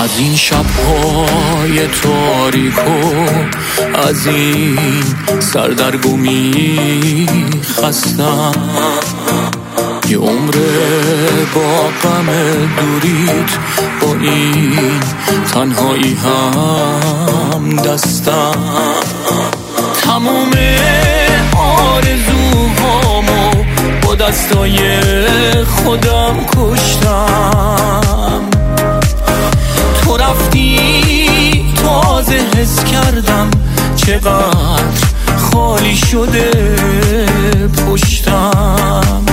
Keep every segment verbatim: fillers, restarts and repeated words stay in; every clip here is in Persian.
از این شب‌های تاریک و از این سردرگمی خستم، یه عمر با غم دوریت، با این تنهایی هم دستم. تموم آرزوهامو با دستای خودم کشتم. تو رفتی تازه حس کردم چقدر خالی شده پشتم.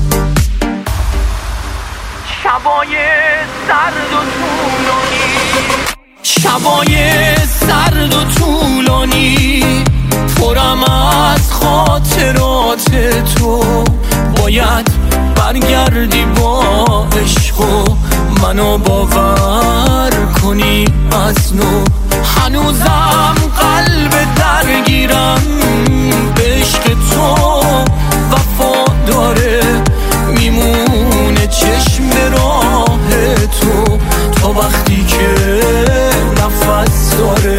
شبای سرد و طولانی، شبای سرد و طولانی، پرم از خاطرات تو. باید برگردی با عشق و منو باور کنی از نو. هنوزم قلب درگیرم به عشق تو، وفا داره میمونه چشم به راه تو تا وقتی که نفس داره.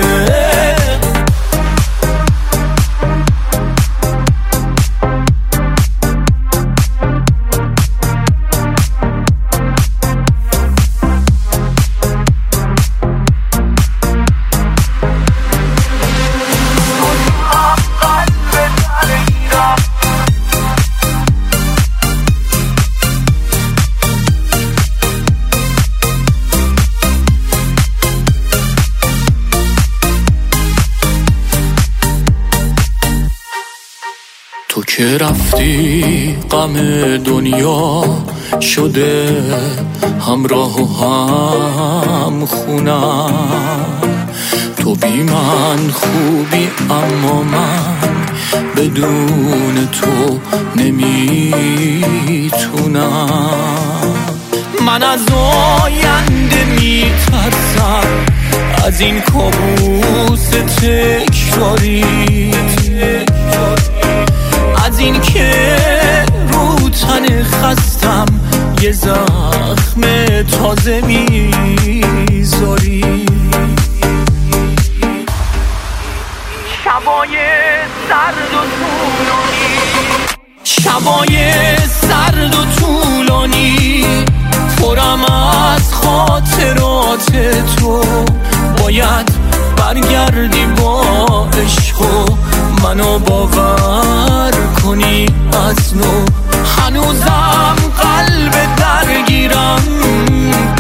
تو که رفتی غم دنیا شده همراه و هم خونم. تو بی من خوبی اما من بدون تو نمیتونم. من از آینده میترسم، از این کابوس تکراری، از این که رو تن خستم یه زخم تازه میذاری. شبای سرد و طولانی، شبای سرد و طولانی، پرم از خاطرات تو. باید برگردی با عشق و منو باور کنی از نو. هنوزم قلب درگیرم